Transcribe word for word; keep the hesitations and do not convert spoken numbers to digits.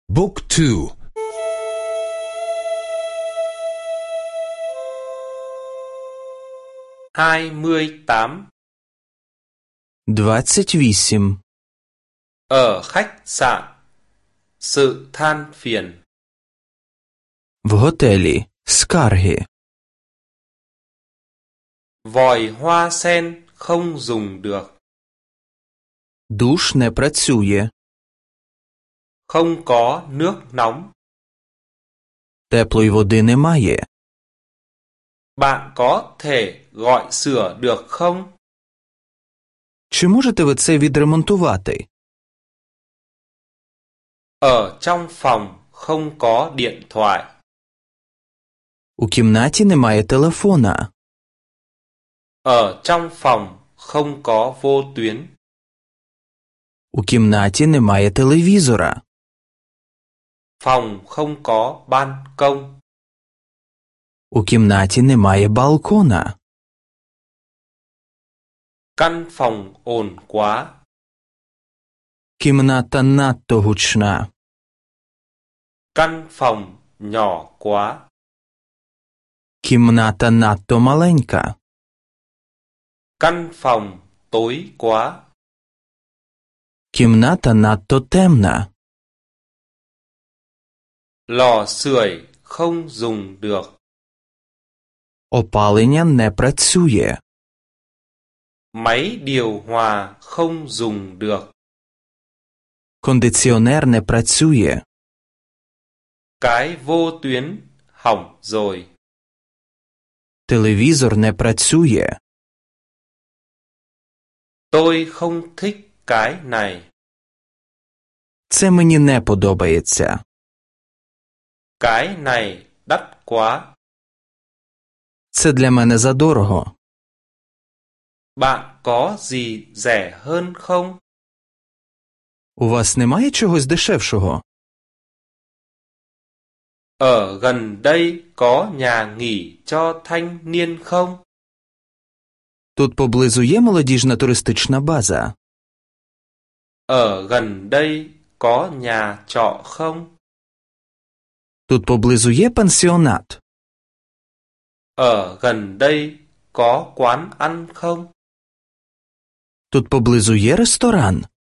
Book two. hai mươi tám. двадцять вісім. Ở khách sạn. Sự than phiền. В готелі. Скарги. Vòi hoa sen không dùng được. Душ не працює. Không có nước nóng. Теплої води немає. Bạn có thể gọi sửa được không? Чи можете ви це відремонтувати? Ở trong phòng không có điện thoại. У кімнаті немає телефона. Ở trong phòng không có vô tuyến. У кімнаті немає телевізора. Phòng không có ban công. У кімнаті немає балкона. Căn phòng ồn quá. Кімната надто гучна. Căn phòng nhỏ quá. Кімната надто маленька. Căn phòng tối quá. Кімната надто темна. Lò sưởi không dùng được. Опалення не працює. Máy điều hòa không dùng được. Кондиціонер не працює. Cái vô tuyến hỏng rồi. Телевізор не працює. Tôi không thích cái này. Це мені не подобається. Cái này đắt quá. Це для мене задорого. Bạn có gì rẻ hơn không? У вас немає чогось дешевшого? Ở gần đây có nhà nghỉ cho thanh niên không? Тут поблизу є молодіжна туристична база. Ở gần đây có nhà trọ không? Тут поблизу є пансіонат. Ở gần đây có quán ăn không? Тут поблизу є ресторан.